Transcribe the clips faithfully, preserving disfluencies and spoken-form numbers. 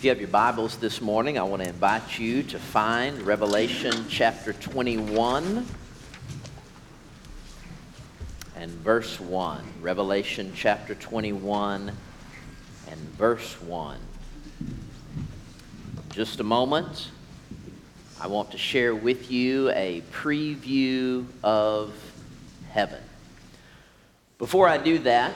you have your Bibles this morning, I want to invite you to find Revelation chapter twenty-one and verse one. Revelation chapter twenty-one and verse one. In just a moment, I want to share with you a preview of heaven. Before I do that,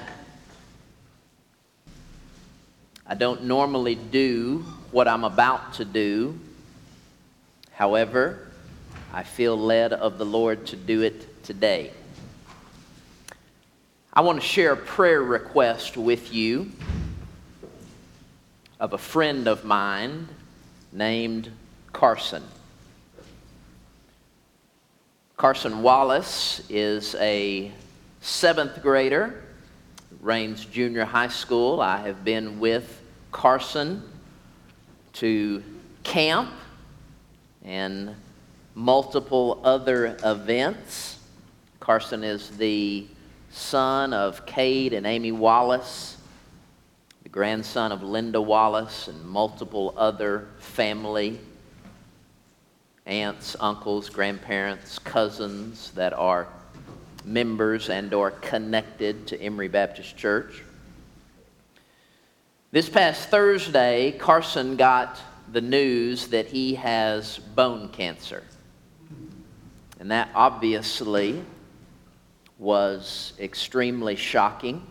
I don't normally do what I'm about to do. However, I feel led of the Lord to do it today. I want to share a prayer request with you of a friend of mine named Carson. Carson Wallace is a seventh grader, Rains Junior High School. I have been with Carson to camp and multiple other events. Carson is the son of Cade and Amy Wallace, the grandson of Linda Wallace, and multiple other family, aunts, uncles, grandparents, cousins that are members and or connected to Emory Baptist Church. This past Thursday, Carson got the news that he has bone cancer. And that obviously was extremely shocking.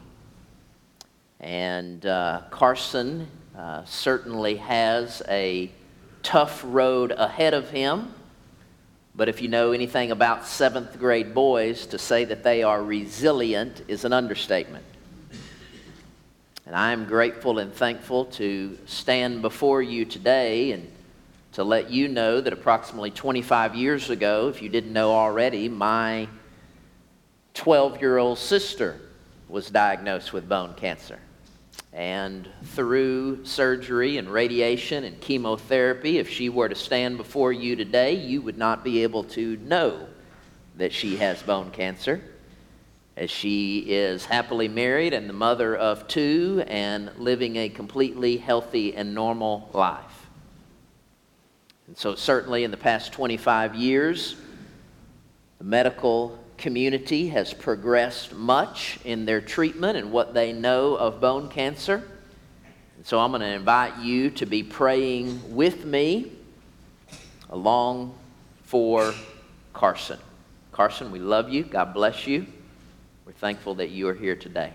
And uh, Carson uh, certainly has a tough road ahead of him. But if you know anything about seventh grade boys, to say that they are resilient is an understatement. And I am grateful and thankful to stand before you today and to let you know that approximately twenty-five years ago, if you didn't know already, my twelve-year-old sister was diagnosed with bone cancer. And through surgery and radiation and chemotherapy, if she were to stand before you today, you would not be able to know that she has bone cancer, as she is happily married and the mother of two and living a completely healthy and normal life. And so certainly in the past twenty-five years, the medical community has progressed much in their treatment and what they know of bone cancer. And so I'm going to invite you to be praying with me along for Carson. Carson, we love you. God bless you. We're thankful that you are here today.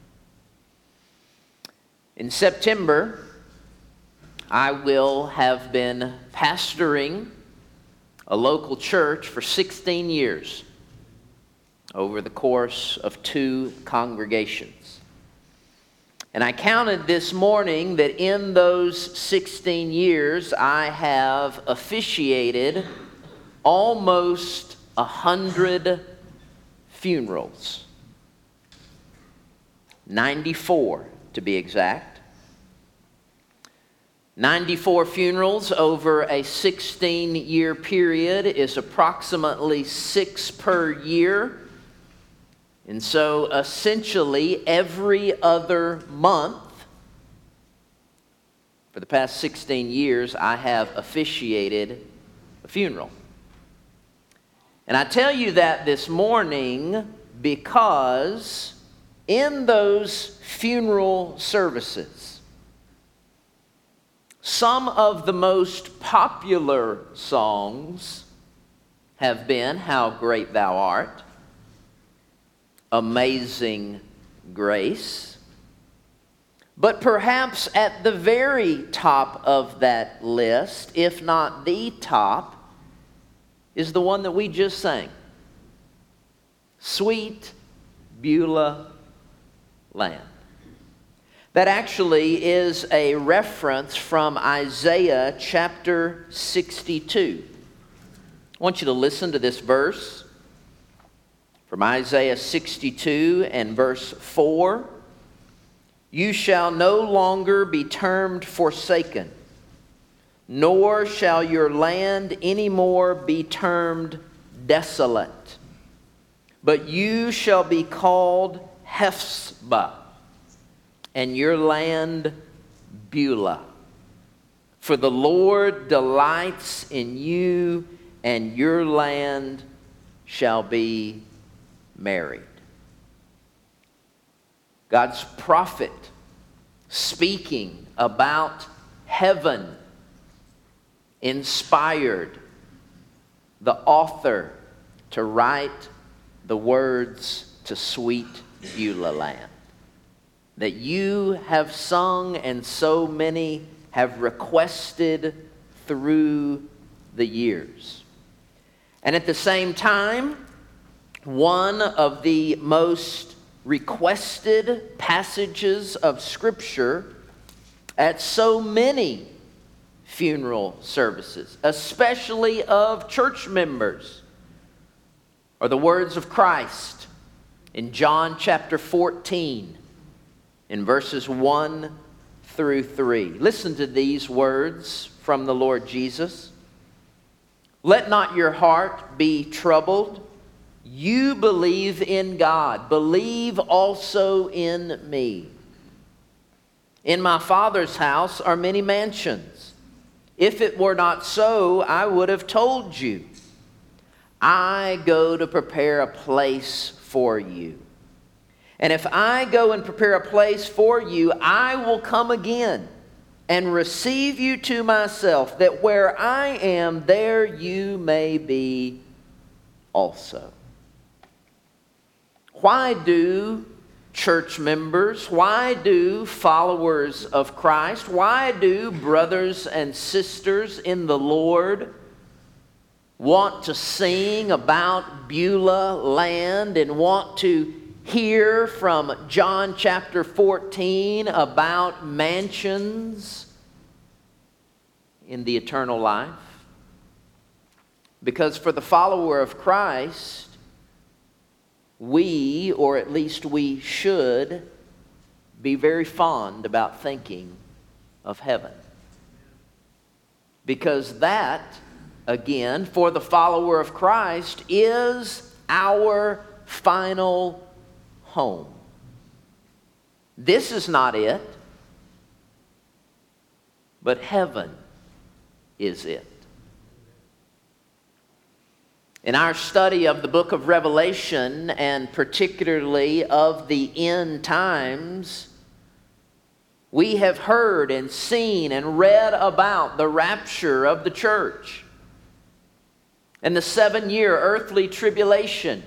In September, I will have been pastoring a local church for sixteen years over the course of two congregations. And I counted this morning that in those sixteen years, I have officiated almost a hundred funerals. ninety-four to be exact. ninety-four funerals over a sixteen-year period is approximately six per year. And so essentially every other month for the past sixteen years, I have officiated a funeral. And I tell you that this morning because in those funeral services, some of the most popular songs have been How Great Thou Art, Amazing Grace, but perhaps at the very top of that list, if not the top, is the one that we just sang, Sweet Beulah Land. That actually is a reference from Isaiah chapter sixty-two. I want you to listen to this verse from Isaiah sixty-two and verse four. You shall no longer be termed forsaken, nor shall your land any more be termed desolate, but you shall be called Hephzibah, and your land Beulah. For the Lord delights in you, and your land shall be married. God's prophet speaking about heaven inspired the author to write the words to Sweet Beulah Land that you have sung and so many have requested through the years. And at the same time, one of the most requested passages of Scripture at so many funeral services, especially of church members, are the words of Christ in John chapter fourteen, in verses one through three. Listen to these words from the Lord Jesus. Let not your heart be troubled. You believe in God. Believe also in me. In my Father's house are many mansions. If it were not so, I would have told you. I go to prepare a place for you. And if I go and prepare a place for you, I will come again and receive you to myself, that where I am, there you may be also. Why do church members, why do followers of Christ, why do brothers and sisters in the Lord want to sing about Beulah land and want to hear from John chapter fourteen about mansions in the eternal life? Because for the follower of Christ, we, or at least we should, be very fond about thinking of heaven. Because that, again, for the follower of Christ, is our final home. This is not it, but heaven is it. In our study of the book of Revelation, and particularly of the end times, we have heard and seen and read about the rapture of the church and the seven-year earthly tribulation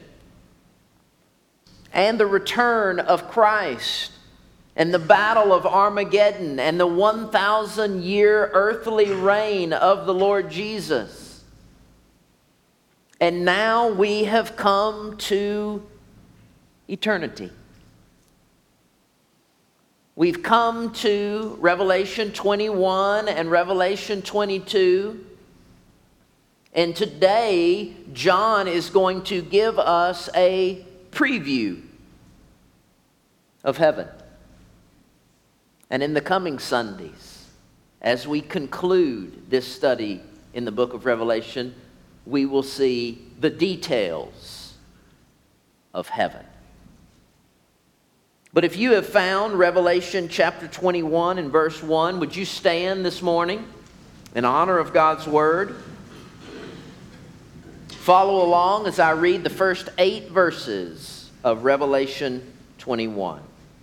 and the return of Christ and the battle of Armageddon and the one thousand year earthly reign of the Lord Jesus. And now we have come to eternity. We've come to Revelation twenty-one and Revelation twenty-two. And today, John is going to give us a preview of heaven. And in the coming Sundays, as we conclude this study in the book of Revelation, we will see the details of heaven. But if you have found Revelation chapter twenty-one and verse one, would you stand this morning in honor of God's word? Follow along as I read the first eight verses of Revelation twenty-one.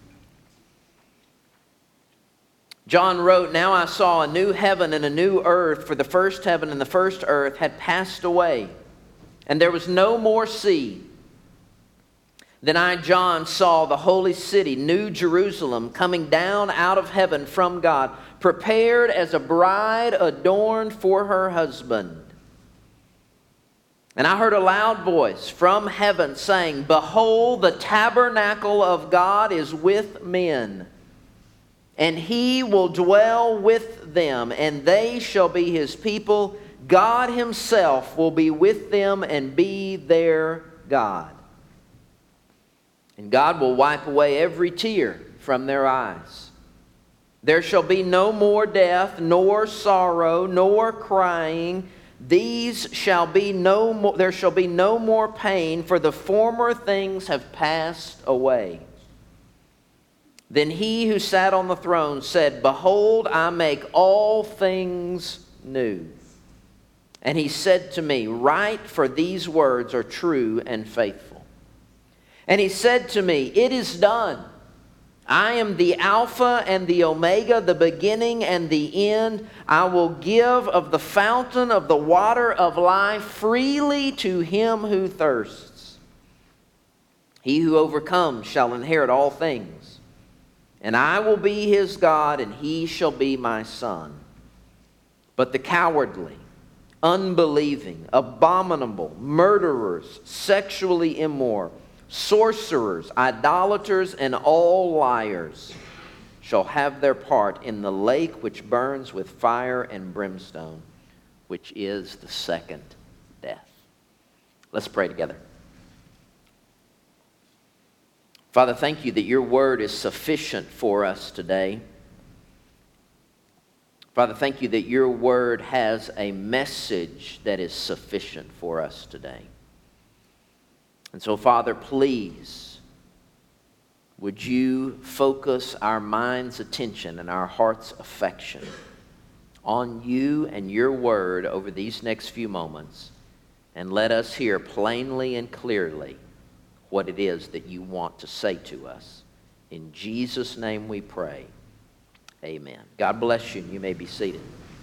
John wrote, "Now I saw a new heaven and a new earth, for the first heaven and the first earth had passed away, and there was no more sea. Then I, John, saw the holy city, New Jerusalem, coming down out of heaven from God, prepared as a bride adorned for her husband. And I heard a loud voice from heaven saying, 'Behold, the tabernacle of God is with men, and he will dwell with them, and they shall be his people. God himself will be with them and be their God. And God will wipe away every tear from their eyes. There shall be no more death, nor sorrow, nor crying. These shall be no more, there shall be no more pain, for the former things have passed away.' Then he who sat on the throne said, Behold, I make all things new. And he said to me, Write, for these words are true and faithful. And he said to me, It is done. I am the Alpha and the Omega, the beginning and the end. I will give of the fountain of the water of life freely to him who thirsts. He who overcomes shall inherit all things. And I will be his God, and he shall be my son. But the cowardly, unbelieving, abominable, murderers, sexually immoral, sorcerers, idolaters, and all liars shall have their part in the lake which burns with fire and brimstone, which is the second death. Let's pray together. Father, thank you that your word is sufficient for us today. Father, thank you that your word has a message that is sufficient for us today. And so, Father, please, would you focus our mind's attention and our heart's affection on you and your word over these next few moments, and let us hear plainly and clearly what it is that you want to say to us. In Jesus' name we pray. Amen. God bless you, and you may be seated.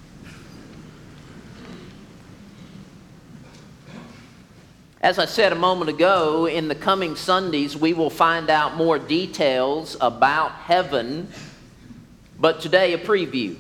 As I said a moment ago, in the coming Sundays, we will find out more details about heaven, but today a preview.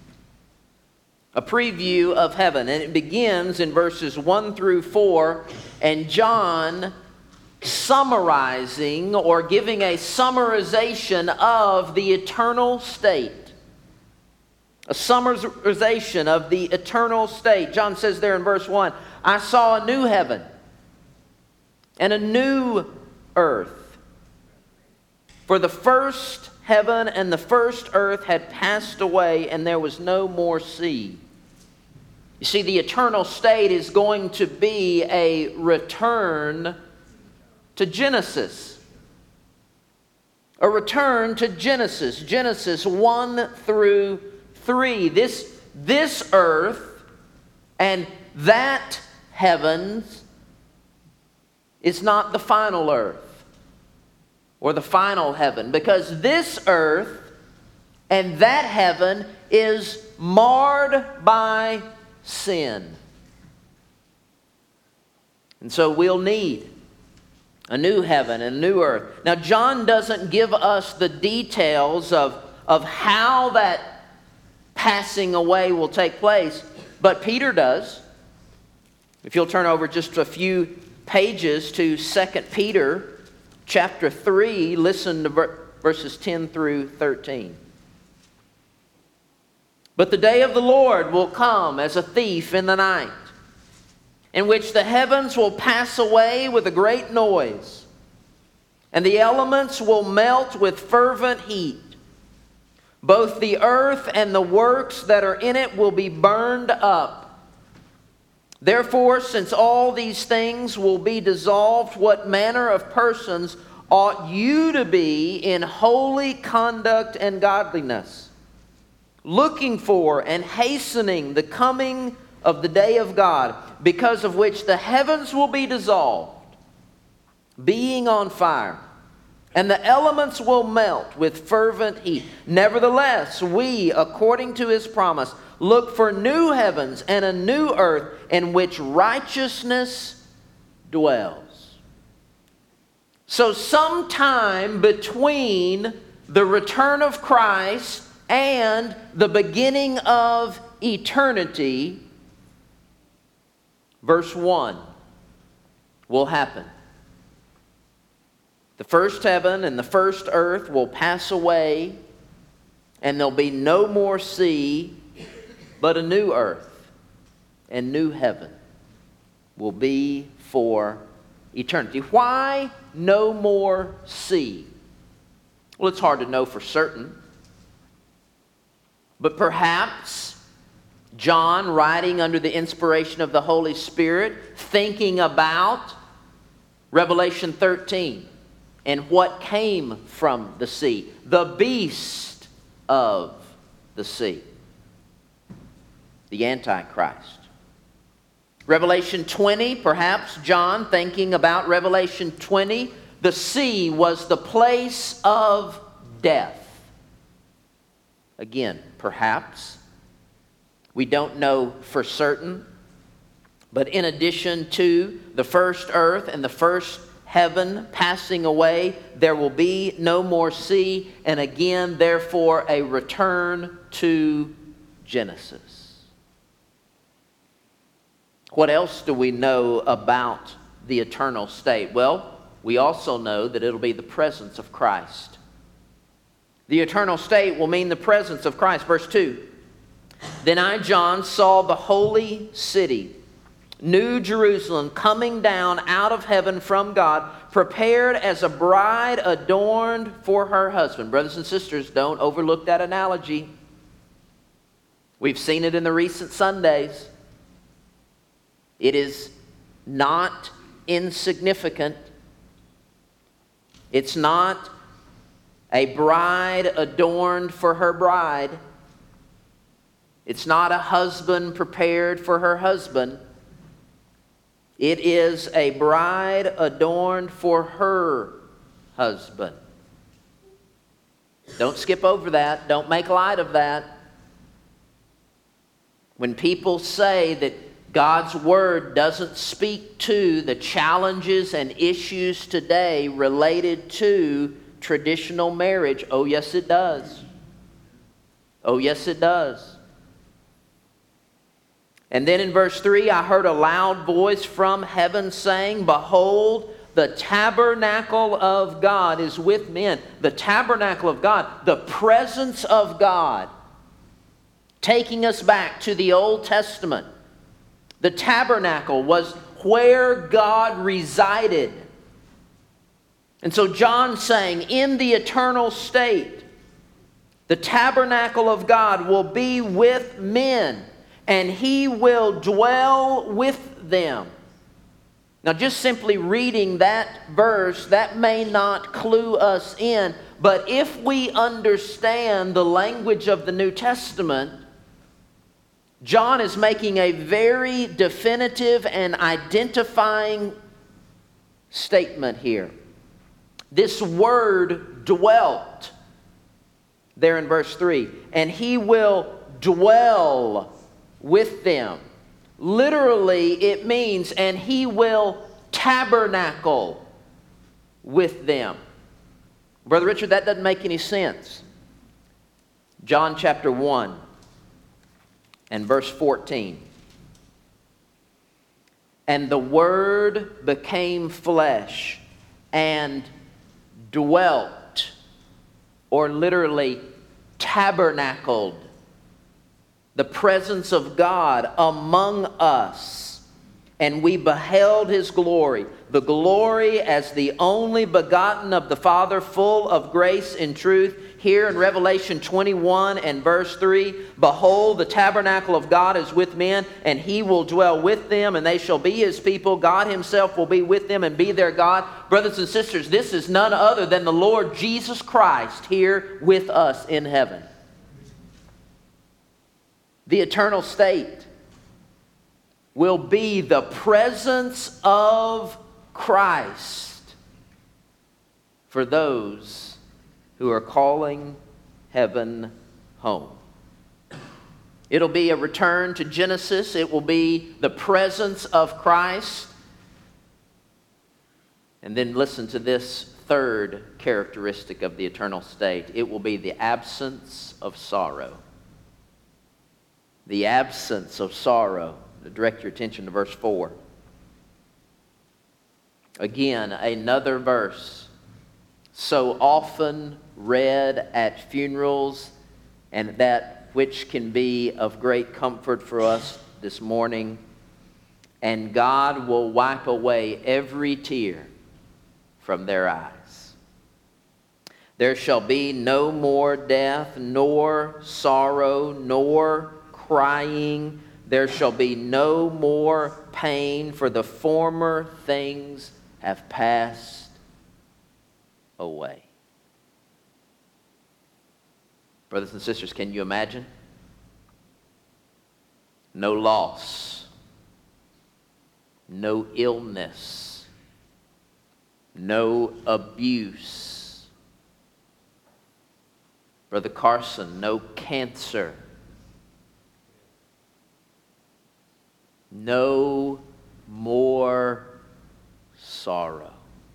A preview of heaven, and it begins in verses one through four, and John summarizing or giving a summarization of the eternal state. A summarization of the eternal state. John says there in verse one, I saw a new heaven and a new earth. For the first heaven and the first earth had passed away, and there was no more sea. You see, the eternal state is going to be a return to Genesis. A return to Genesis. Genesis one through three. This, this earth and that heavens is not the final earth or the final heaven, because this earth and that heaven is marred by sin. And so we'll need a new heaven and a new earth. Now, John doesn't give us the details of, of how that passing away will take place, but Peter does. If you'll turn over just a few pages to Second Peter chapter three, listen to ver- verses ten through thirteen. But the day of the Lord will come as a thief in the night, in which the heavens will pass away with a great noise, and the elements will melt with fervent heat. Both the earth and the works that are in it will be burned up. Therefore, since all these things will be dissolved, what manner of persons ought you to be in holy conduct and godliness, looking for and hastening the coming of the day of God, because of which the heavens will be dissolved, being on fire, and the elements will melt with fervent heat. Nevertheless, we, according to his promise, look for new heavens and a new earth in which righteousness dwells. So sometime between the return of Christ and the beginning of eternity, verse one will happen. The first heaven and the first earth will pass away, and there'll be no more sea, but a new earth and new heaven will be for eternity. Why no more sea? Well, it's hard to know for certain. But perhaps John, writing under the inspiration of the Holy Spirit, thinking about Revelation thirteen And what came from the sea? The beast of the sea. The Antichrist. Revelation twenty, perhaps John thinking about Revelation twenty, the sea was the place of death. Again, perhaps. We don't know for certain. But in addition to the first earth and the first heaven passing away, there will be no more sea, and again, therefore, a return to Genesis. What else do we know about the eternal state? Well, we also know that it'll be the presence of Christ. The eternal state will mean the presence of Christ. Verse two, then I, John, saw the holy city, New Jerusalem, coming down out of heaven from God, prepared as a bride adorned for her husband. Brothers and sisters, don't overlook that analogy. We've seen it in the recent Sundays. It is not insignificant. It's not a bride adorned for her bride. It's not a husband prepared for her husband. It is a bride adorned for her husband. Don't skip over that. Don't make light of that. When people say that God's Word doesn't speak to the challenges and issues today related to traditional marriage, oh yes it does. Oh yes it does. And then in verse three, I heard a loud voice from heaven saying, behold, the tabernacle of God is with men. The tabernacle of God, the presence of God, taking us back to the Old Testament. The tabernacle was where God resided. And so John's saying, in the eternal state, the tabernacle of God will be with men, and He will dwell with them. Now, just simply reading that verse, that may not clue us in, but if we understand the language of the New Testament, John is making a very definitive and identifying statement here. This word dwelt, there in verse three, and He will dwell with them. Literally, it means, and He will tabernacle with them. Brother Richard, that doesn't make any sense. John chapter one and verse fourteen. And the Word became flesh and dwelt, or literally tabernacled, the presence of God among us. And we beheld His glory, the glory as the only begotten of the Father, full of grace and truth. Here in Revelation twenty-one and verse three, behold, the tabernacle of God is with men, and He will dwell with them, and they shall be His people. God Himself will be with them and be their God. Brothers and sisters, this is none other than the Lord Jesus Christ here with us in heaven. The eternal state will be the presence of Christ for those who are calling heaven home. It'll be a return to Genesis. It will be the presence of Christ. And then listen to this third characteristic of the eternal state. It will be the absence of sorrow. The absence of sorrow. Direct your attention to verse four. Again, another verse so often read at funerals, and that which can be of great comfort for us this morning. And God will wipe away every tear from their eyes. There shall be no more death, nor sorrow, nor crying. There shall be no more pain, for the former things have passed away. Brothers and sisters, can you imagine? No loss, no illness, no abuse. Brother Carson, no cancer, no more sorrow.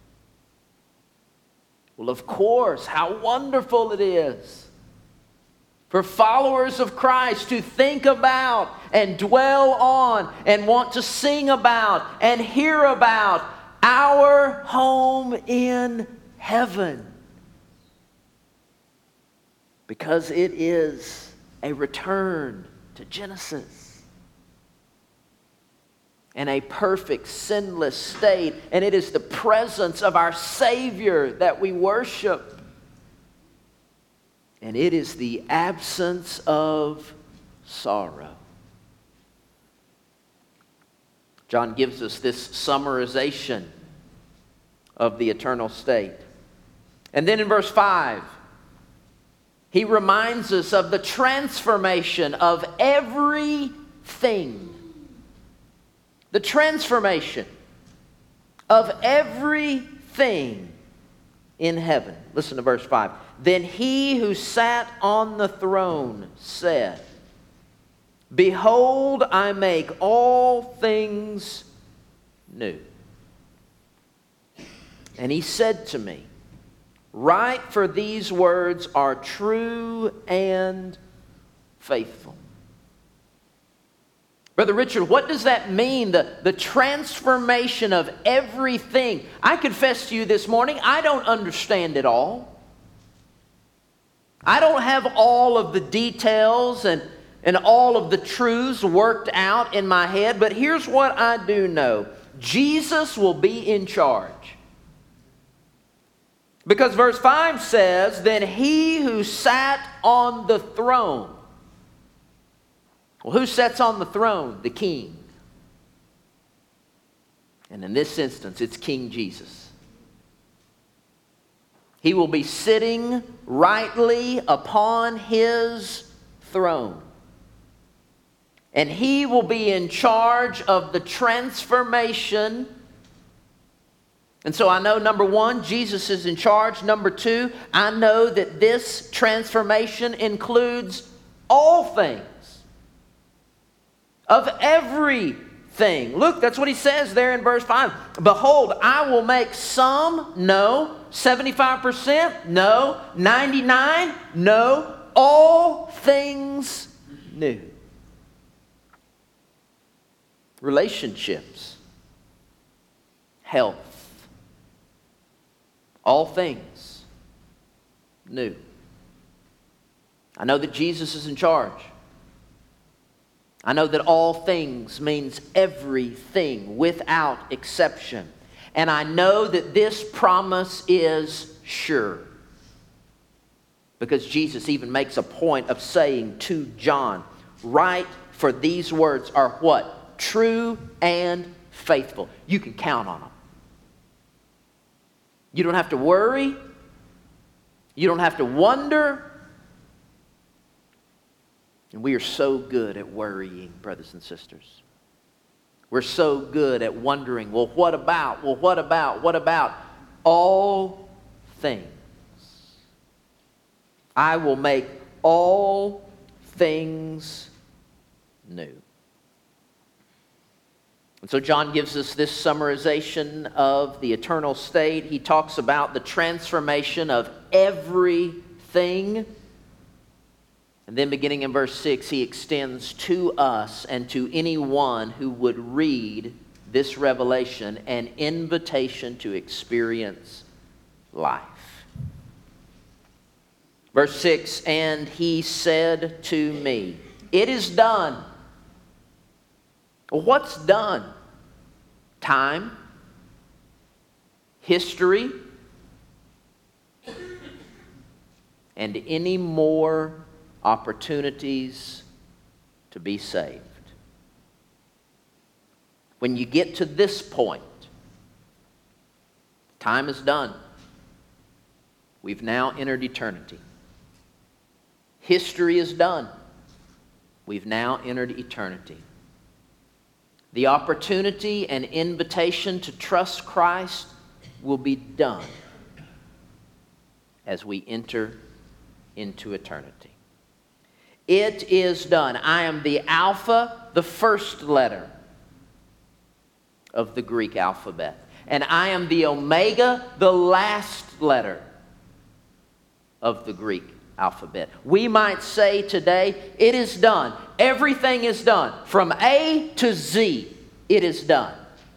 Well, of course, how wonderful it is for followers of Christ to think about and dwell on and want to sing about and hear about our home in heaven. Because it is a return to Genesis and a perfect, sinless state. And it is the presence of our Savior that we worship. And it is the absence of sorrow. John gives us this summarization of the eternal state. And then in verse five, he reminds us of the transformation of everything. The transformation of everything in heaven. Listen to verse five. Then he who sat on the throne said, Behold, I make all things new. And he said to me, Write, for these words are true and faithful. Brother Richard, what does that mean? The, the transformation of everything. I confess to you this morning, I don't understand it all. I don't have all of the details and, and all of the truths worked out in my head, but here's what I do know. Jesus will be in charge. Because verse five says, Then he who sat on the throne. Well, who sits on the throne? The King. And in this instance, it's King Jesus. He will be sitting rightly upon his throne. And he will be in charge of the transformation. And so I know, number one, Jesus is in charge. Number two, I know that this transformation includes all things. Of everything. Look, that's what he says there in verse five. Behold, I will make some, no. seventy-five percent, no. ninety-nine, no. All things new. Relationships. Health. All things new. I know that Jesus is in charge. I know that all things means everything without exception. And I know that this promise is sure. Because Jesus even makes a point of saying to John, Write, for these words are what? True and faithful. You can count on them. You don't have to worry. You don't have to wonder. And we are so good at worrying, brothers and sisters. We're so good at wondering, well, what about? Well, what about? What about? All things. I will make all things new. And so John gives us this summarization of the eternal state. He talks about the transformation of everything. And then beginning in verse six, he extends to us and to anyone who would read this revelation an invitation to experience life. Verse six, And he said to me, It is done. Well, what's done? Time, history, and any more opportunities to be saved. When you get to this point, time is done. We've now entered eternity. History is done. We've now entered eternity. The opportunity and invitation to trust Christ will be done as we enter into eternity. It is done. I am the Alpha, the first letter of the Greek alphabet. And I am the Omega, the last letter of the Greek alphabet. We might say today, it is done. Everything is done. From A to Z, it is done.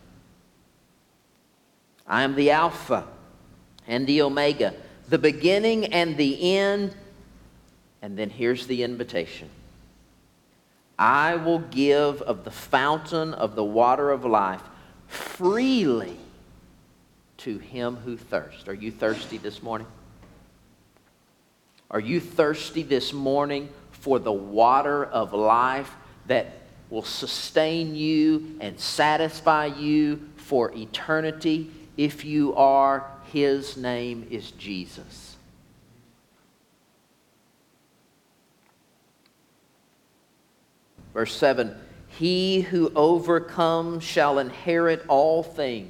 I am the Alpha and the Omega, the beginning and the end. And then here's the invitation. I will give of the fountain of the water of life freely to him who thirsts. Are you thirsty this morning? Are you thirsty this morning for the water of life that will sustain you and satisfy you for eternity? If you are, his name is Jesus. Verse seven, he who overcomes shall inherit all things,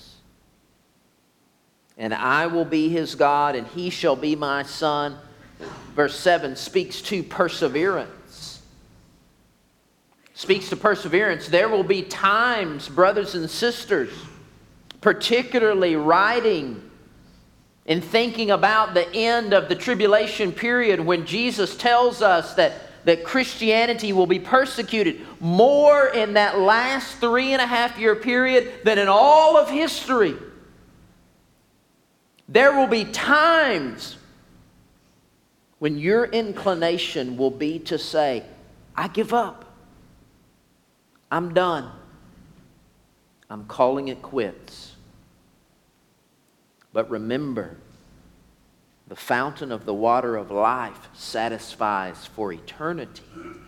and I will be his God, and he shall be my son. Verse seven speaks to perseverance. Speaks to perseverance. There will be times, brothers and sisters, particularly writing and thinking about the end of the tribulation period when Jesus tells us that, that Christianity will be persecuted more in that last three and a half year period than in all of history. There will be times when your inclination will be to say, I give up. I'm done. I'm calling it quits. But remember, the fountain of the water of life satisfies for eternity.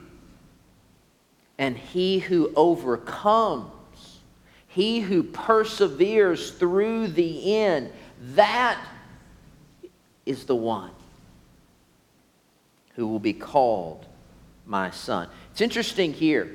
And he who overcomes, he who perseveres through the end, that is the one who will be called my son. It's interesting here.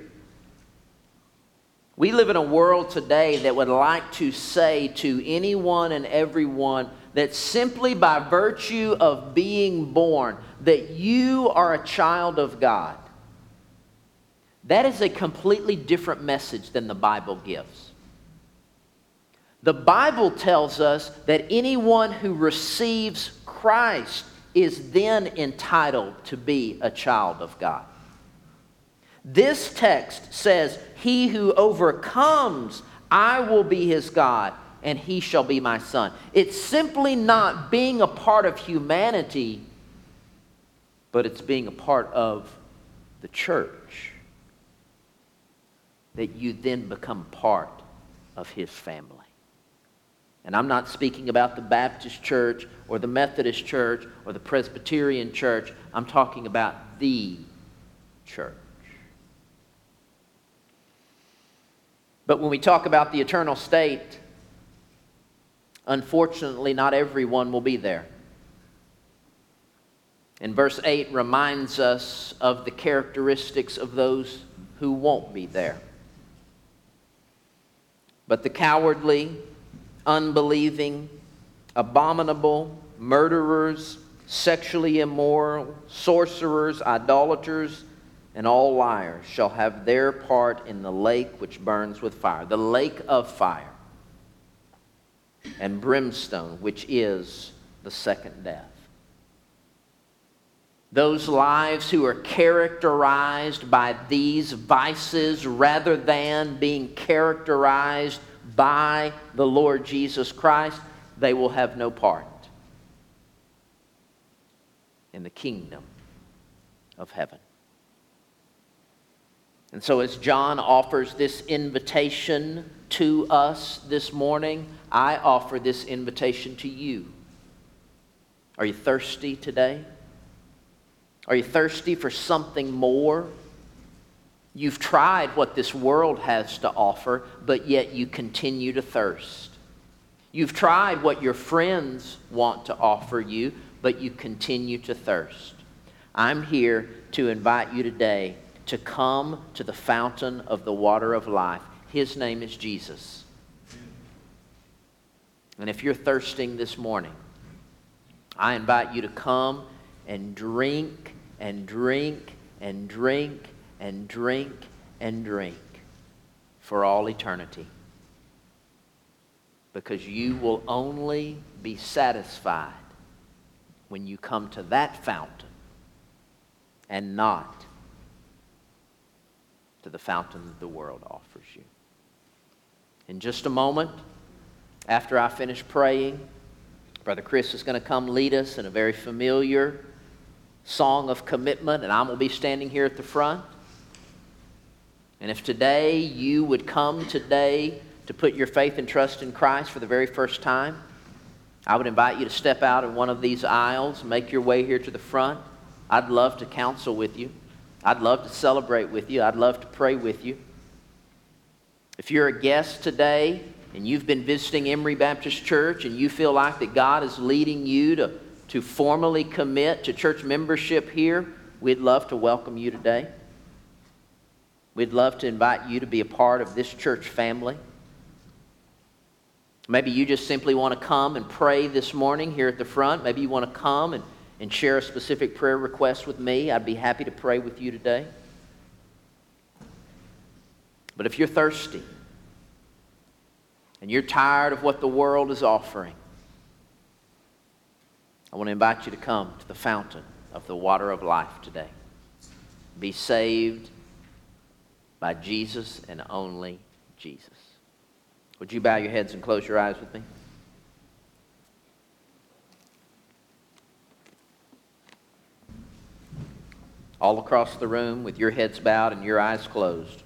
We live in a world today that would like to say to anyone and everyone that simply by virtue of being born, that you are a child of God. That is a completely different message than the Bible gives. The Bible tells us that anyone who receives Christ is then entitled to be a child of God. This text says, he who overcomes, I will be his God, and he shall be my son. It's simply not being a part of humanity, but it's being a part of the church. That you then become part of his family. And I'm not speaking about the Baptist church or the Methodist church or the Presbyterian church. I'm talking about the church. But when we talk about the eternal state, unfortunately, not everyone will be there. And verse eight reminds us of the characteristics of those who won't be there. But the cowardly, unbelieving, abominable, murderers, sexually immoral, sorcerers, idolaters, and all liars shall have their part in the lake which burns with fire, the lake of fire and brimstone, which is the second death. Those lives who are characterized by these vices rather than being characterized by the Lord Jesus Christ, they will have no part in the kingdom of heaven. And so as John offers this invitation to us this morning, I offer this invitation to you. Are you thirsty today? Are you thirsty for something more? You've tried what this world has to offer, but yet you continue to thirst. You've tried what your friends want to offer you, but you continue to thirst. I'm here to invite you today to come to the fountain of the water of life. His name is Jesus. And if you're thirsting this morning, I invite you to come and drink and drink and drink and drink and drink for all eternity. Because you will only be satisfied when you come to that fountain and not to the fountain that the world offers you. In just a moment, after I finish praying, Brother Chris is going to come lead us in a very familiar song of commitment, and I'm going to be standing here at the front. And if today you would come today to put your faith and trust in Christ for the very first time, I would invite you to step out in one of these aisles, make your way here to the front. I'd love to counsel with you. I'd love to celebrate with you. I'd love to pray with you. If you're a guest today and you've been visiting Emory Baptist Church and you feel like that God is leading you to, to formally commit to church membership here, we'd love to welcome you today. We'd love to invite you to be a part of this church family. Maybe you just simply want to come and pray this morning here at the front. Maybe you want to come and, and share a specific prayer request with me. I'd be happy to pray with you today. But if you're thirsty and you're tired of what the world is offering, I want to invite you to come to the fountain of the water of life today. Be saved by Jesus and only Jesus. Would you bow your heads and close your eyes with me? All across the room with your heads bowed and your eyes closed.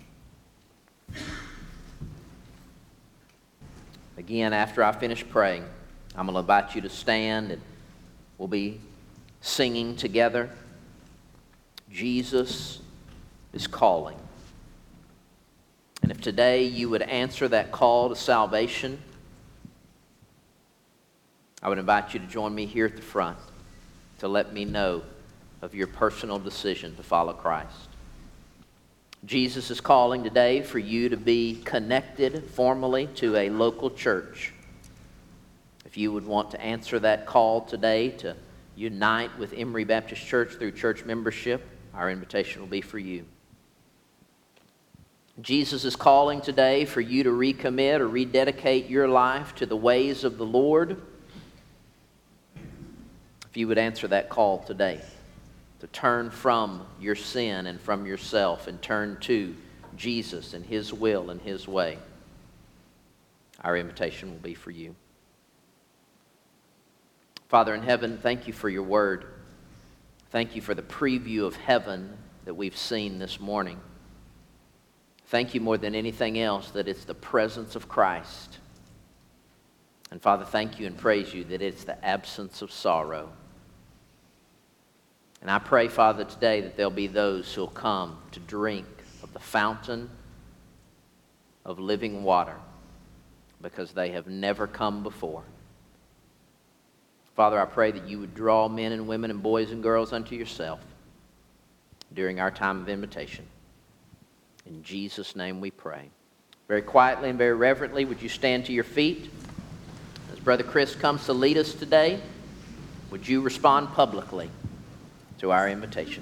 Again, after I finish praying, I'm going to invite you to stand and we'll be singing together. Jesus is calling. And if today you would answer that call to salvation, I would invite you to join me here at the front to let me know of your personal decision to follow Christ. Jesus is calling today for you to be connected formally to a local church. If you would want to answer that call today to unite with Emory Baptist Church through church membership, our invitation will be for you. Jesus is calling today for you to recommit or rededicate your life to the ways of the Lord. If you would answer that call today, to turn from your sin and from yourself and turn to Jesus and His will and His way, our invitation will be for you. Father in heaven, thank you for your word. Thank you for the preview of heaven that we've seen this morning. Thank you more than anything else that it's the presence of Christ. And Father, thank you and praise you that it's the absence of sorrow. And I pray, Father, today that there'll be those who'll come to drink of the fountain of living water because they have never come before. Father, I pray that you would draw men and women and boys and girls unto yourself during our time of invitation. In Jesus' name we pray. Very quietly and very reverently, would you stand to your feet? As Brother Chris comes to lead us today, would you respond publicly to our invitation?